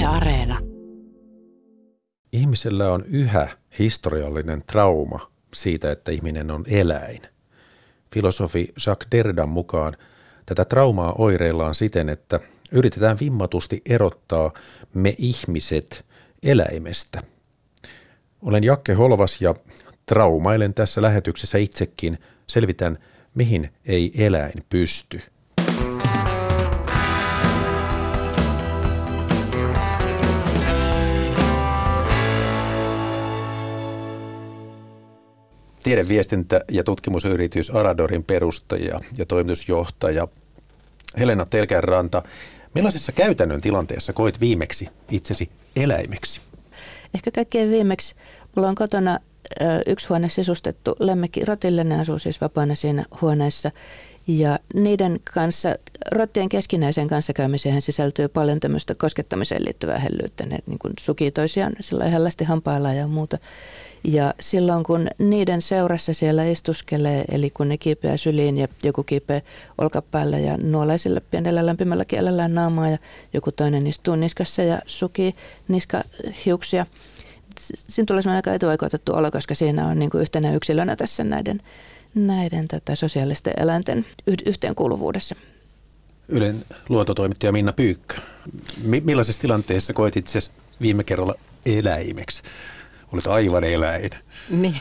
Areena. Ihmisellä on yhä historiallinen trauma siitä, että ihminen on eläin. Filosofi Jacques Derridan mukaan tätä traumaa oireillaan siten, että yritetään vimmatusti erottaa me ihmiset eläimestä. Olen Jakke Holvas ja traumailen tässä lähetyksessä itsekin. Selvitän, mihin ei eläin pysty. Tiedeviestintä- ja tutkimusyritys Aradorin perustaja ja toimitusjohtaja Helena Telkänranta. Millaisessa käytännön tilanteessa koit viimeksi itsesi eläimeksi? Ehkä kaikkein viimeksi mulla on kotona yksi huone sisustettu lemmikki rotille. Ne asuu siis vapaana siinä huoneessa. Ja niiden kanssa, rottien keskinäiseen kanssakäymiseen sisältyy paljon tämmöistä koskettamiseen liittyvää hellyyttä. Ne niin kuin sukii toisiaan sillä hellästi hampaillaan ja muuta. Ja silloin kun niiden seurassa siellä istuskelee, eli kun ne kiipeää syliin ja joku kiipeää olkapäällä ja nuolee sillä pienellä lämpimällä kielellään naamaa ja joku toinen istuu niskassa ja sukii niskahiuksia. Siinä tulee sellainen aika etuoikeutettu olo, koska siinä on niin kuin yhtenä yksilönä tässä näiden sosiaalisten eläinten yhteenkuuluvuudessa. Ylen luontotoimittaja Minna Pyykkö. Millaisessa tilanteessa koit itsesi viime kerralla eläimeksi? Olet aivan eläin. Niin.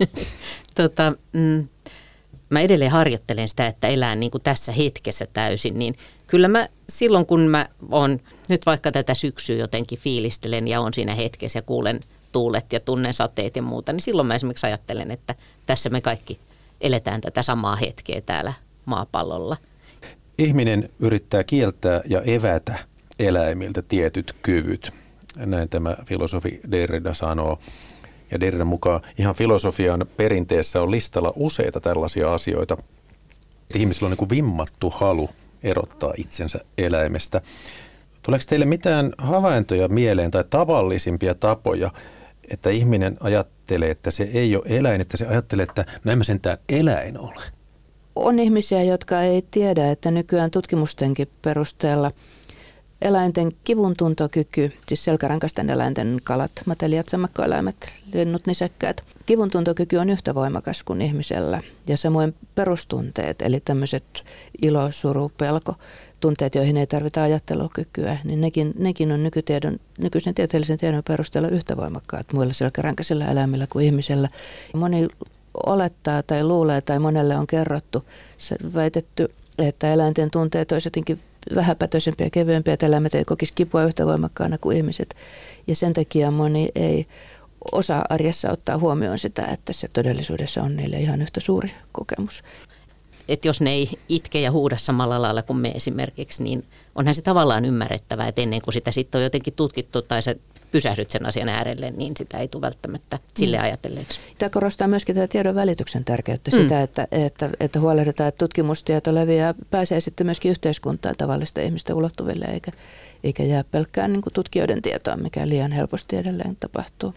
Mä edelleen harjoittelen sitä, että elän niin kuin tässä hetkessä täysin. Niin kyllä mä silloin, kun mä oon nyt vaikka tätä syksyä jotenkin fiilistelen ja on siinä hetkessä ja kuulen tuulet ja tunnen sateet ja muuta, niin silloin mä esimerkiksi ajattelen, että tässä me kaikki eletään tätä samaa hetkeä täällä maapallolla. Ihminen yrittää kieltää ja evätä eläimiltä tietyt kyvyt. Näin tämä filosofi Derrida sanoo. Ja Derridan mukaan ihan filosofian perinteessä on listalla useita tällaisia asioita. Ihmisillä on niin kuin vimmattu halu erottaa itsensä eläimestä. Tuleeko teille mitään havaintoja mieleen tai tavallisimpia tapoja, että ihminen ajattelee, että se ei ole eläin, että se ajattelee, että näin mä sentään eläin ole? On ihmisiä, jotka ei tiedä, että nykyään tutkimustenkin perusteella eläinten kivuntuntokyky, siis selkärankaisten eläinten kalat, matelijat, sammakkoeläimet, linnut, nisäkkäät, kivuntuntokyky on yhtä voimakas kuin ihmisellä. Ja samoin perustunteet, eli tämmöiset ilo, suru, pelko, tunteet, joihin ei tarvita ajattelukykyä, niin nekin on nykyisen tieteellisen tiedon perusteella yhtä voimakkaat muilla selkärankaisilla eläimillä kuin ihmisellä. Moni olettaa tai luulee tai monelle on kerrottu, väitetty, että eläinten tunteet olisivat jotenkin vähäpätöisempiä ja kevyempiä, että eläimet ei kokisi kipua yhtä voimakkaana kuin ihmiset. Ja sen takia moni ei osaa arjessa ottaa huomioon sitä, että se todellisuudessa on niille ihan yhtä suuri kokemus. Että jos ne ei itke ja huuda samalla lailla kuin me esimerkiksi, niin onhan se tavallaan ymmärrettävää, että ennen kuin sitä sitten on jotenkin tutkittu tai sä pysähdyt sen asian äärelle, niin sitä ei tule välttämättä sille ajatelleeksi. Tämä korostaa myöskin tätä tiedon välityksen tärkeyttä, sitä, että huolehditaan, että tutkimustieto leviää, pääsee sitten myöskin yhteiskuntaan tavallista ihmistä ulottuville, eikä jää pelkkään niin kuin tutkijoiden tietoa, mikä liian helposti edelleen tapahtuu.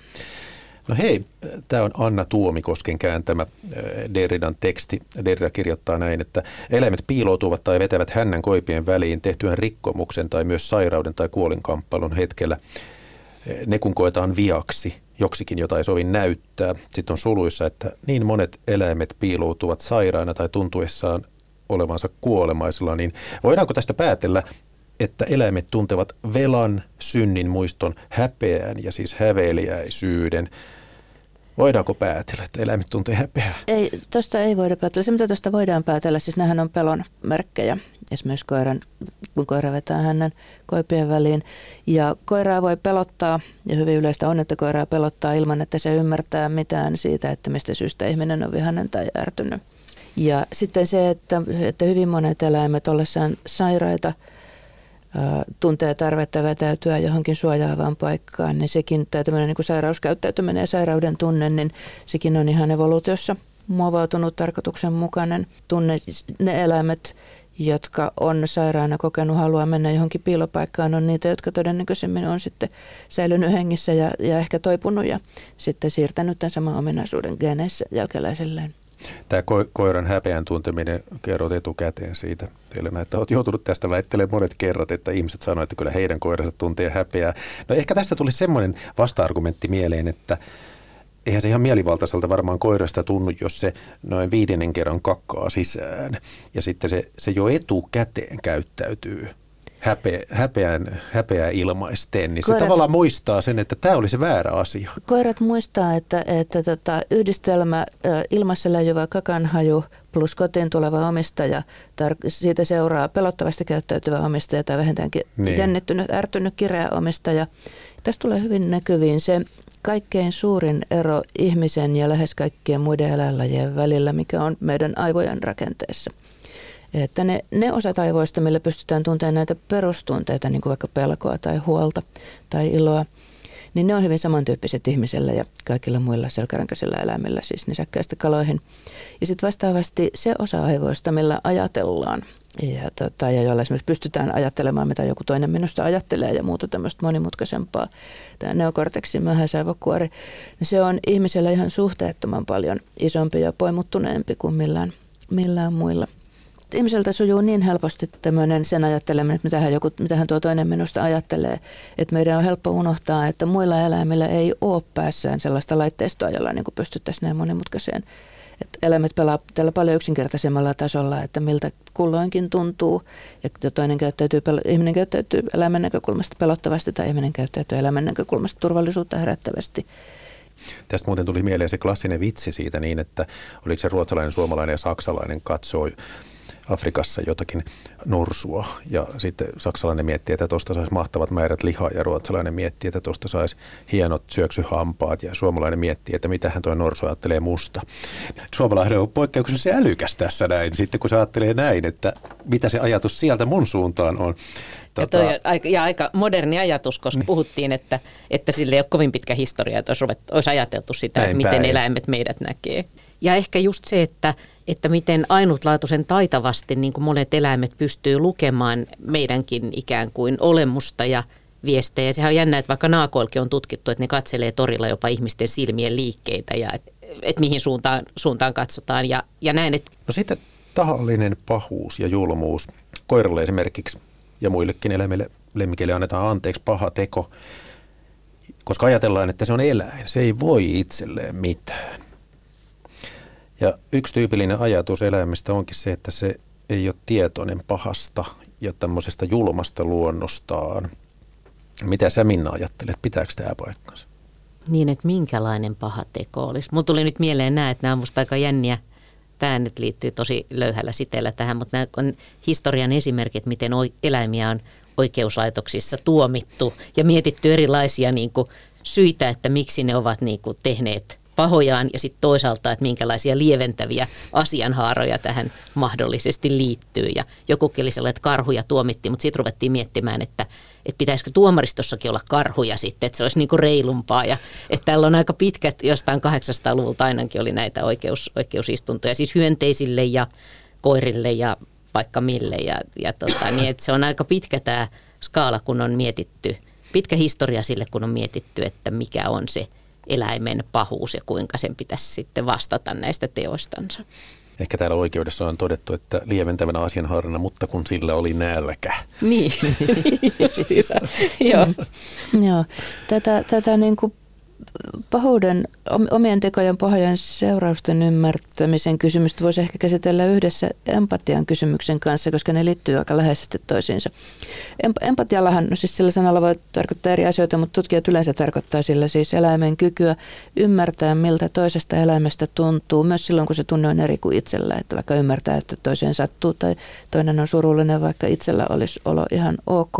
No hei, tämä on Anna Tuomikosken kääntämä Derridan teksti. Derrida kirjoittaa näin, että eläimet piiloutuvat tai vetävät hännän koipien väliin tehtyään rikkomuksen tai myös sairauden tai kuolinkamppailun hetkellä. Ne kun koetaan viaksi, joksikin jota ei sovi näyttää. Sitten on suluissa, että niin monet eläimet piiloutuvat sairaana tai tuntuessaan olevansa kuolemaisilla, niin voidaanko tästä päätellä, että eläimet tuntevat velan, synnin muiston, häpeän ja siis häveliäisyyden? Voidaanko päätellä, että eläimet tuntee häpeää? Ei, tuosta ei voida päätellä. Se, mitä tuosta voidaan päätellä, siis nämähän on pelon merkkejä. Esimerkiksi kun koira vetää hänen koipien väliin. Ja koiraa voi pelottaa, ja hyvin yleistä on, että koiraa pelottaa ilman, että se ymmärtää mitään siitä, että mistä syystä ihminen on vihainen tai ärtynyt. Ja sitten se, että hyvin monet eläimet ollessaan sairaita tuntee tarvetta vetäytyä johonkin suojaavaan paikkaan, niin sekin, tämä tämmöinen niin kuin sairauskäyttäytyminen ja sairauden tunne, niin sekin on ihan evoluutiossa muovautunut tarkoituksenmukainen tunne. Ne eläimet, jotka on sairaana kokenut halua mennä johonkin piilopaikkaan, on niitä, jotka todennäköisemmin on sitten säilynyt hengissä ja ehkä toipunut ja sitten siirtänyt tämän saman ominaisuuden geeneissä jälkeläiselleen. Tämä koiran häpeän tunteminen, kerrot etukäteen siitä. Teille että olet joutunut tästä väittelemään monet kerrat, että ihmiset sanoivat, että kyllä heidän koiransa tuntee häpeää. No ehkä tästä tuli semmoinen vasta-argumentti mieleen, että eihän se ihan mielivaltaiselta varmaan koirasta tunnu, jos se noin 5. kerran kakkaa sisään ja sitten se jo etukäteen käyttäytyy häpeää ilmaisten, niin se tavallaan muistaa sen, että tämä oli se väärä asia. Koirat muistaa, että yhdistelmä ilmassa läjyvä kakanhaju plus kotiin tuleva omistaja, siitä seuraa pelottavasti käyttäytyvä omistaja tai vähintäänkin jännittynyt, ärtynyt, kireä omistaja. Tästä tulee hyvin näkyviin se kaikkein suurin ero ihmisen ja lähes kaikkien muiden eläinlajien välillä, mikä on meidän aivojen rakenteessa. Että ne osat aivoista, millä pystytään tuntemaan näitä perustunteita, niin kuin vaikka pelkoa tai huolta tai iloa, niin ne on hyvin samantyyppiset ihmisellä ja kaikilla muilla selkärankaisilla eläimillä, siis nisäkkäistä kaloihin. Ja sitten vastaavasti se osa aivoista, millä ajatellaan ja jolla esimerkiksi pystytään ajattelemaan, mitä joku toinen minusta ajattelee ja muuta tämmöistä monimutkaisempaa, tämä neokorteksin myöhäisaivokuori, niin se on ihmisellä ihan suhteettoman paljon isompi ja poimuttuneempi kuin millään muilla. Ihmiseltä sujuu niin helposti tämmöinen sen ajatteleminen, että mitähän tuo toinen minusta ajattelee, että meidän on helppo unohtaa, että muilla eläimillä ei ole päässään sellaista laitteistoa, jolla niin kuin pystyttäisiin näin monimutkaiseen. Että eläimet pelaa tällä paljon yksinkertaisemmalla tasolla, että miltä kulloinkin tuntuu. Ja ihminen käyttäytyy eläimen näkökulmasta pelottavasti tai ihminen käyttäytyy eläimen näkökulmasta turvallisuutta herättävästi. Tästä muuten tuli mieleen se klassinen vitsi siitä niin, että oliko se ruotsalainen, suomalainen ja saksalainen katsoi Afrikassa jotakin nursua ja sitten saksalainen miettii, että tuosta saisi mahtavat määrät lihaa ja ruotsalainen miettii, että tuosta saisi hienot syöksyhampaat ja suomalainen miettii, että mitähän tuo norsu ajattelee musta. Suomalainen on poikkeuksellisen älykäs tässä näin, sitten kun se ajattelee näin, että mitä se ajatus sieltä mun suuntaan on. Ja toi on aika moderni ajatus, koska puhuttiin, että sille ei ole kovin pitkä historia, että olisi ajateltu sitä, että miten eläimet meidät näkee. Ja ehkä just se, että miten ainutlaatuisen taitavasti niin kuin monet eläimet pystyy lukemaan meidänkin ikään kuin olemusta ja viestejä. Sehän on jännä, että vaikka naakoilkin on tutkittu, että ne katselee torilla jopa ihmisten silmien liikkeitä ja että mihin suuntaan katsotaan ja näin. No sitten tahallinen pahuus ja julmuus. Koiralle esimerkiksi ja muillekin eläimille, lemmikeille annetaan anteeksi paha teko, koska ajatellaan, että se on eläin. Se ei voi itselleen mitään. Ja yksi tyypillinen ajatus eläimestä onkin se, että se ei ole tietoinen pahasta ja tämmöisestä julmasta luonnostaan. Mitä sä, Minna, ajattelet? Pitääkö tämä paikkansa? Niin, että minkälainen paha teko olisi. Mulla tuli nyt mieleen nämä, että nämä on musta aika jänniä. Tämä nyt liittyy tosi löyhällä siteellä tähän, mutta nämä on historian esimerkit, miten eläimiä on oikeuslaitoksissa tuomittu ja mietitty erilaisia niin kuin syitä, että miksi ne ovat niin kuin tehneet pahojaan ja sitten toisaalta, että minkälaisia lieventäviä asianhaaroja tähän mahdollisesti liittyy. Ja jokukin oli sellainen, että karhuja tuomittiin, mutta sitten ruvettiin miettimään, että pitäisikö tuomaristossakin olla karhuja sitten, että se olisi niin kuin reilumpaa. Ja että täällä on aika pitkät, jostain 800-luvulta ainakin oli näitä oikeusistuntoja, siis hyönteisille ja koirille ja vaikka mille. Niin, että se on aika pitkä tämä skaala, kun on mietitty, pitkä historia sille, kun on mietitty, että mikä on se eläimen pahuus ja kuinka sen pitäisi sitten vastata näistä teoistansa. Ehkä täällä oikeudessa on todettu, että lieventävänä asianhaarana, mutta kun sillä oli nälkä. Niin, justiinsa. Joo. Joo. Tätä niin kuin pahuuden, omien tekojen pahojen seurausten ymmärtämisen kysymystä voisi ehkä käsitellä yhdessä empatian kysymyksen kanssa, koska ne liittyy aika läheisesti toisiinsa. Empatiallahan, no siis sillä sanalla voi tarkoittaa eri asioita, mutta tutkijat yleensä tarkoittaa sillä siis eläimen kykyä ymmärtää, miltä toisesta eläimestä tuntuu, myös silloin, kun se tunne on eri kuin itsellä, että vaikka ymmärtää, että toiseen sattuu tai toinen on surullinen, vaikka itsellä olisi olo ihan ok.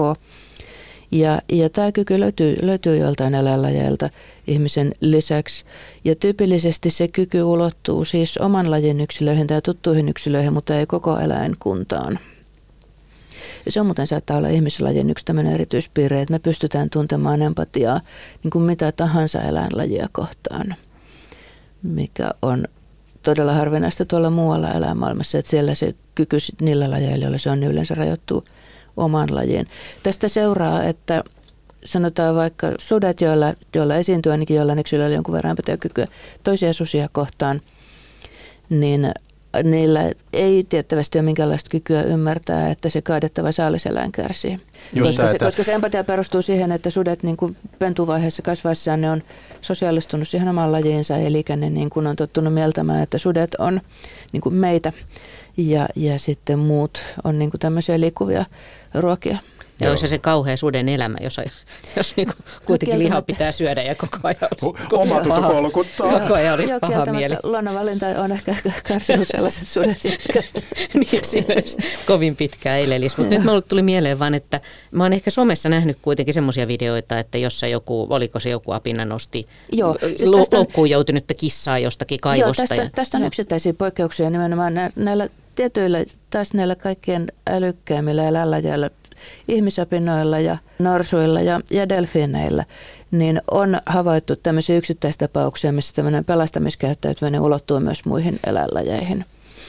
Ja tämä kyky löytyy joiltain eläinlajeilta ihmisen lisäksi. Ja tyypillisesti se kyky ulottuu siis oman lajin yksilöihin tai tuttuihin yksilöihin, mutta ei koko eläinkuntaan. Ja se on muuten saattaa olla ihmislajin yksi tämmöinen erityispiirre, että me pystytään tuntemaan empatiaa niin kuin mitä tahansa eläinlajia kohtaan, mikä on todella harvinaista tuolla muualla eläinmaailmassa, että siellä se kyky niillä lajeilla, joilla se on, yleensä rajoittuu oman lajin. Tästä seuraa, että sanotaan vaikka sudet, joilla esiintyy ainakin jollain yksilöillä jonkun verran empatiakykyä toisia susia kohtaan, niin niillä ei tiettävästi ole minkäänlaista kykyä ymmärtää, että se kaadettava saaliseläin kärsii. Koska se empatia perustuu siihen, että sudet niin kuin pentuvaiheessa kasvaessaan ne on sosiaalistunut siihen omaan lajiinsa, eli ne niin kuin on tottunut mieltämään, että sudet on niin kuin meitä ja sitten muut on niin kuin tämmöisiä liikkuvia ruokia. Ja olisi se kauhea suden elämä, jos niin kuitenkin lihaa pitää syödä ja koko ajan olisi omatunto kolkuttaa. Koko ajan olisi paha mieli. Luonnonvalinta on ehkä kärsinyt sellaiset sudet, jotka niin, siinä olisi kovin pitkään elelisi. Mutta nyt mulle tuli mieleen vaan, että mä oon ehkä somessa nähnyt kuitenkin semmoisia videoita, että jossa oliko se joku apina nosti loukkuun joutunutta kissaa jostakin kaivosta. Joo, tästä on yksittäisiä poikkeuksia nimenomaan näillä tietyillä, taas näillä kaikkien älykkäimmillä eläinlajeilla, ihmisapinoilla ja norsuilla ja delfiineillä, niin on havaittu tämmöisiä yksittäistapauksia, missä tämmöinen pelastamiskäyttäytyminen ulottuu myös muihin eläinlajeihin.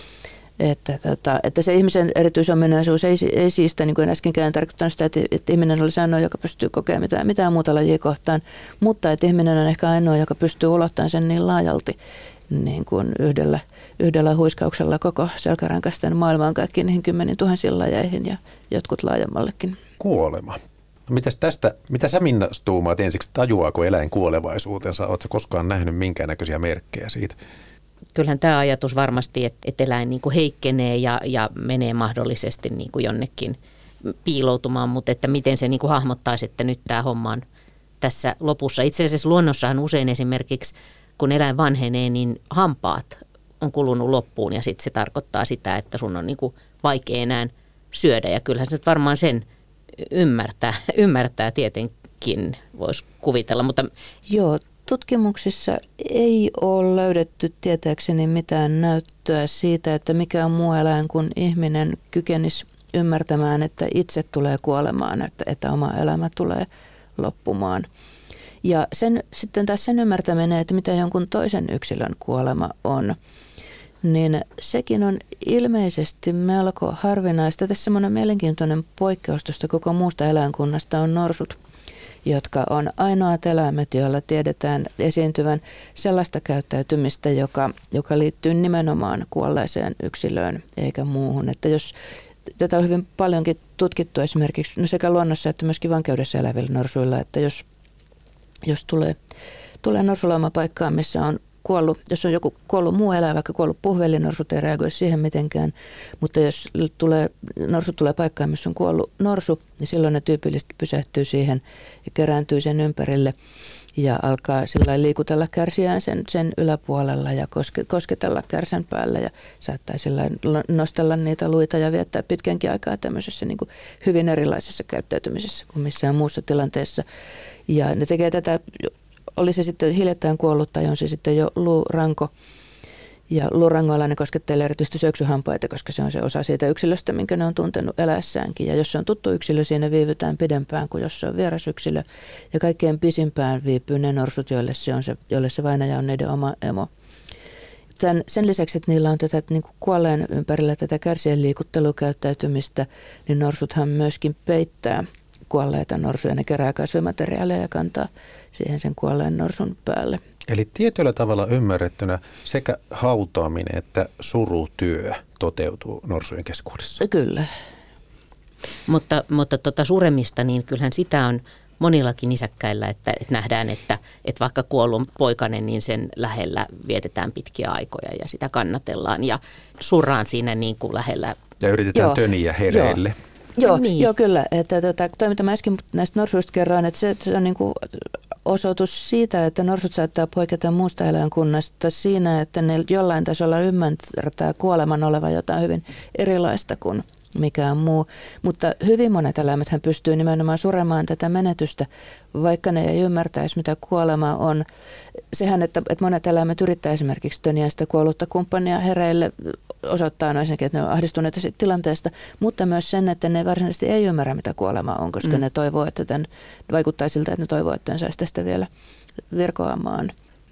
Että se ihmisen erityisominaisuus ei siis, niin kuin äskenkään tarkoittanut sitä, että ihminen olisi ainoa, joka pystyy kokemaan mitään muuta lajia kohtaan, mutta että ihminen on ehkä ainoa, joka pystyy ulottamaan sen niin laajalti niin kuin yhdellä huiskauksella koko selkärankasten maailmaan kaikkiin niihin 10 000 lajeihin ja jotkut laajemmallekin. Kuolema. No mitäs tästä, mitä sä Minna tuumaat ensiksi, tajuaako eläin kuolevaisuutensa? Oletko koskaan nähnyt minkäännäköisiä merkkejä siitä? Kyllähän tämä ajatus varmasti, että eläin niin kuin heikkenee ja menee mahdollisesti niin kuin jonnekin piiloutumaan, mutta että miten se niin kuin hahmottaisi, että nyt tämä homma on tässä lopussa. Itse asiassa luonnossahan usein esimerkiksi, kun eläin vanhenee, niin hampaat on kulunut loppuun ja sitten se tarkoittaa sitä, että sun on niin kuin vaikea enää syödä. Ja kyllähän se nyt varmaan sen ymmärtää tietenkin, voisi kuvitella. Mutta joo, tutkimuksissa ei ole löydetty tietääkseni mitään näyttöä siitä, että mikään muu eläin kuin ihminen kykenisi ymmärtämään, että itse tulee kuolemaan, että oma elämä tulee loppumaan. Ja sitten taas sen ymmärtäminen, että mitä jonkun toisen yksilön kuolema on, niin sekin on ilmeisesti melko harvinaista. Tässä semmoinen mielenkiintoinen poikkeus tuosta koko muusta eläinkunnasta on norsut, jotka on ainoat eläimet, joilla tiedetään esiintyvän sellaista käyttäytymistä, joka liittyy nimenomaan kuolleeseen yksilöön eikä muuhun. Että jos tätä on hyvin paljonkin tutkittu esimerkiksi sekä luonnossa että myöskin vankeudessa elävillä norsuilla, että jos tulee norsulaumapaikkaan, missä on kuollut, jos on joku kuollut muu eläin, vaikka kuollut puhvelinorsut ei reagoi siihen mitenkään, mutta jos norsu tulee paikkaan, missä on kuollut norsu, niin silloin ne tyypillisesti pysähtyy siihen ja kerääntyy sen ympärille ja alkaa sillä liikutella kärsiään sen yläpuolella ja kosketella kärsän päällä ja saattaa sillä nostella niitä luita ja viettää pitkänkin aikaa tämmöisessä niin kuin hyvin erilaisessa käyttäytymisessä kuin missään muussa tilanteessa. Ja ne tekee tätä, oli se sitten hiljattain kuollut tai on se sitten jo luuranko. Ja luurangoilla ne koskettelee erityisesti syöksyhampaita, koska se on se osa siitä yksilöstä, minkä ne on tuntenut eläessäänkin. Ja jos se on tuttu yksilö, siinä viivytään pidempään kuin jos se on vieras yksilö. Ja kaikkein pisimpään viipyy ne norsut, joille se vainaja on niiden oma emo. Sen lisäksi, että niillä on tätä niin kuin kuolleen ympärillä tätä kärsien liikuttelukäyttäytymistä, niin norsuthan myöskin peittää kuolleita norsuja. Ne kerää kasvimateriaalia ja kantaa siihen sen kuolleen norsun päälle. Eli tietyllä tavalla ymmärrettynä sekä hautaaminen että surutyö toteutuu norsujen keskuudessa. Kyllä. Mutta suremista, niin kyllähän sitä on monillakin nisäkkäillä, että nähdään, että vaikka kuollut poikainen, niin sen lähellä vietetään pitkiä aikoja ja sitä kannatellaan ja surraan siinä niin kuin lähellä. Ja yritetään töniä hereille. Joo, kyllä. Toi, mitä mä äsken näistä norsuista kerroin, että se on niin kuin osoitus siitä, että norsut saattaa poiketa muusta eläinkunnasta siinä, että ne jollain tasolla ymmärtää kuoleman olevan jotain hyvin erilaista kuin mikään muu. Mutta hyvin monet eläimethän pystyy nimenomaan suremaan tätä menetystä, vaikka ne ei ymmärtäisi, mitä kuolema on. Sehän, että monet eläimet yrittää esimerkiksi töniä sitä kuollutta kumppania hereille, osoittaa ensinnäkin, että ne on ahdistuneita siitä tilanteesta, mutta myös sen, että ne varsinaisesti ei ymmärrä, mitä kuolema on, koska ne toivoo, että vaikuttaa siltä, että ne toivoo, että ne saisi tästä vielä virkoamaan.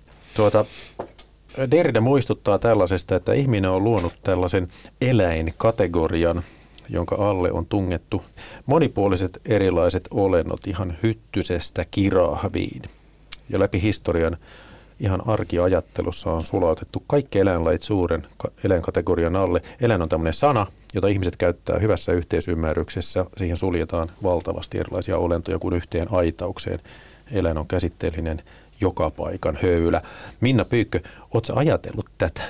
Derrida muistuttaa tällaisesta, että ihminen on luonut tällaisen eläinkategorian, jonka alle on tungettu monipuoliset erilaiset olennot ihan hyttysestä kirahviin. Ja läpi historian ihan arkiajattelussa on sulautettu kaikki eläinlajit suuren eläinkategorian alle. Eläin on tämmöinen sana, jota ihmiset käyttää hyvässä yhteisymmärryksessä. Siihen suljetaan valtavasti erilaisia olentoja kuin yhteen aitaukseen. Eläin on käsitteellinen joka paikan höylä. Minna Pyykkö, ootko ajatellut tätä?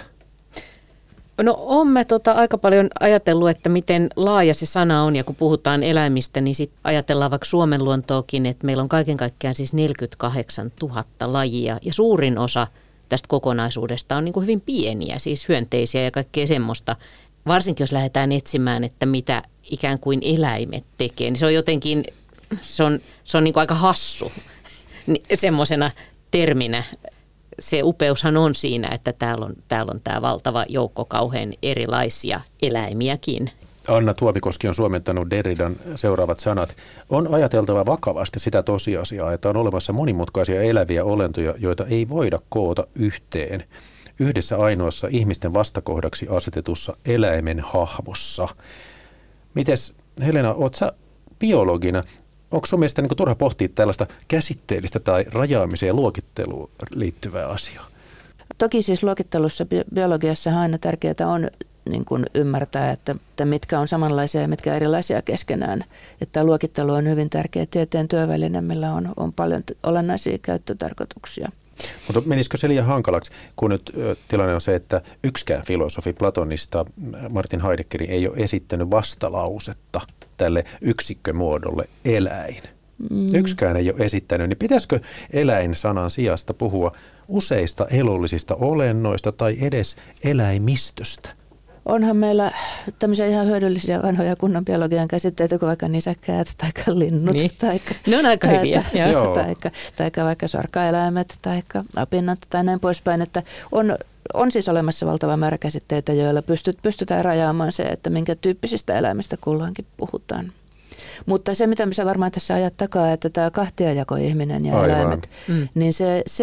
No olen mä aika paljon ajatellut, että miten laaja se sana on, ja kun puhutaan eläimistä, niin sitten ajatellaan vaikka Suomen luontoakin, että meillä on kaiken kaikkiaan siis 48 000 lajia, ja suurin osa tästä kokonaisuudesta on niin kuin hyvin pieniä, siis hyönteisiä ja kaikkea semmoista. Varsinkin jos lähdetään etsimään, että mitä ikään kuin eläimet tekee, niin se on jotenkin, se on niin kuin aika hassu semmoisena terminä. Se upeushan on siinä, että täällä on tämä valtava joukko kauhean erilaisia eläimiäkin. Anna Tuomikoski on suomentanut Derridan seuraavat sanat. On ajateltava vakavasti sitä tosiasiaa, että on olemassa monimutkaisia eläviä olentoja, joita ei voida koota yhteen. Yhdessä ainoassa ihmisten vastakohdaksi asetetussa eläimen hahmossa. Mites Helena, oot sä biologina? Onko sun mielestä niin turha pohtia tällaista käsitteellistä tai rajaamiseen ja luokitteluun liittyvää asiaa? Toki siis luokittelussa, biologiassa aina tärkeää on niin kuin ymmärtää, että mitkä on samanlaisia ja mitkä erilaisia keskenään. Että luokittelu on hyvin tärkeä tieteen työväline, millä on paljon olennaisia käyttötarkoituksia. Mutta menisikö se liian hankalaksi, kun nyt tilanne on se, että yksikään filosofi Platonista, Martin Heidegger, ei ole esittänyt vastalausetta tälle yksikkömuodolle eläin. Yksikään ei ole esittänyt, niin pitäisikö eläin-sanan sijasta puhua useista elollisista olennoista tai edes eläimistöstä? Onhan meillä tämmöisiä ihan hyödyllisiä vanhoja kunnon biologian käsitteitä, kuin vaikka nisäkkäät tai linnut. Niin. Ne on aika hyviä. Tai vaikka sorkkaeläimet tai apinnat tai näin poispäin. Että on siis olemassa valtava määrä käsitteitä, joilla pystytään rajaamaan se, että minkä tyyppisistä eläimistä kulloinkin puhutaan. Mutta se, mitä sä varmaan tässä ajat takaa, että tämä kahtiajako ihminen ja eläimet, niin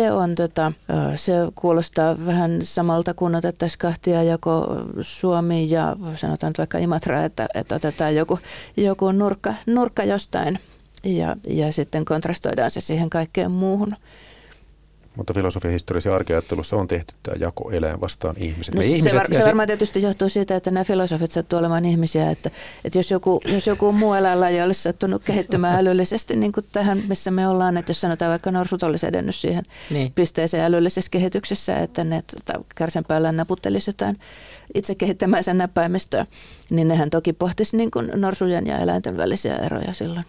se kuulostaa vähän samalta kuin otettaisiin kahtiajako Suomi ja sanotaan vaikka Imatra, että otetaan joku nurkka jostain ja sitten kontrastoidaan se siihen kaikkeen muuhun. Mutta filosofian historiassa ja arkeajattelussa on tehty tämä jako eläin vastaan ihmiset. No se varmaan tietysti johtuu siitä, että nämä filosofit sattuu olemaan ihmisiä, että jos joku muu eläinlaji olisi sattunut kehittymään älyllisesti niin kuin tähän, missä me ollaan, että jos sanotaan vaikka norsut olisi edennyt siihen pisteeseen älyllisessä kehityksessä, että ne kärsenpäällään naputtelisi jotain itse kehittämänsä näppäimistöä, niin nehän toki pohtisi niin kuin norsujen ja eläinten välisiä eroja silloin.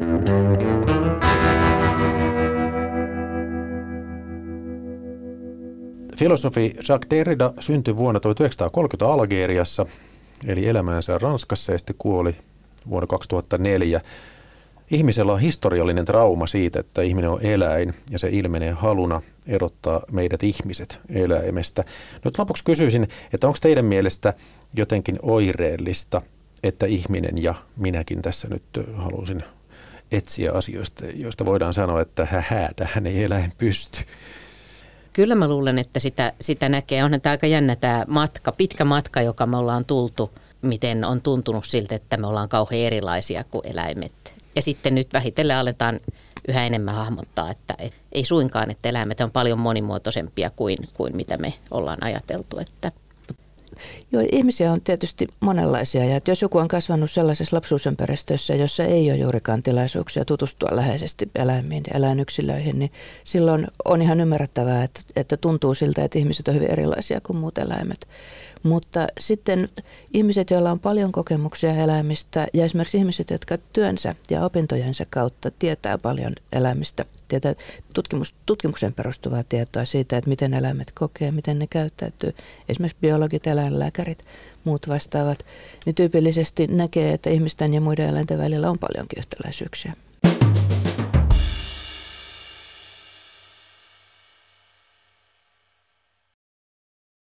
Filosofi Jacques Derrida syntyi vuonna 1930 Algeriassa, eli elämäänsä Ranskassa, ja sitten kuoli vuonna 2004. Ihmisellä on historiallinen trauma siitä, että ihminen on eläin, ja se ilmenee haluna erottaa meidät ihmiset eläimestä. Nyt lopuksi kysyisin, että onko teidän mielestä jotenkin oireellista, että ihminen ja minäkin tässä nyt halusin etsiä asioista, joista voidaan sanoa, että tähän ei eläin pysty. Kyllä mä luulen, että sitä näkee. Onhan tämä aika jännä tämä pitkä matka, joka me ollaan tultu, miten on tuntunut siltä, että me ollaan kauhean erilaisia kuin eläimet. Ja sitten nyt vähitellen aletaan yhä enemmän hahmottaa, että ei suinkaan, että eläimet on paljon monimuotoisempia kuin mitä me ollaan ajateltu. Joo, ihmisiä on tietysti monenlaisia, ja että jos joku on kasvanut sellaisessa lapsuusympäristössä, jossa ei ole juurikaan tilaisuuksia tutustua läheisesti eläimiin ja eläinyksilöihin, niin silloin on ihan ymmärrettävää, että tuntuu siltä, että ihmiset on hyvin erilaisia kuin muut eläimet. Mutta sitten ihmiset, joilla on paljon kokemuksia eläimistä, ja esimerkiksi ihmiset, jotka työnsä ja opintojensa kautta tietää paljon eläimistä, tietää tutkimukseen perustuvaa tietoa siitä, että miten eläimet kokee, miten ne käyttäytyy, esimerkiksi biologit, eläinlääkärit, muut vastaavat, niin tyypillisesti näkee, että ihmisten ja muiden eläinten välillä on paljonkin yhtäläisyyksiä.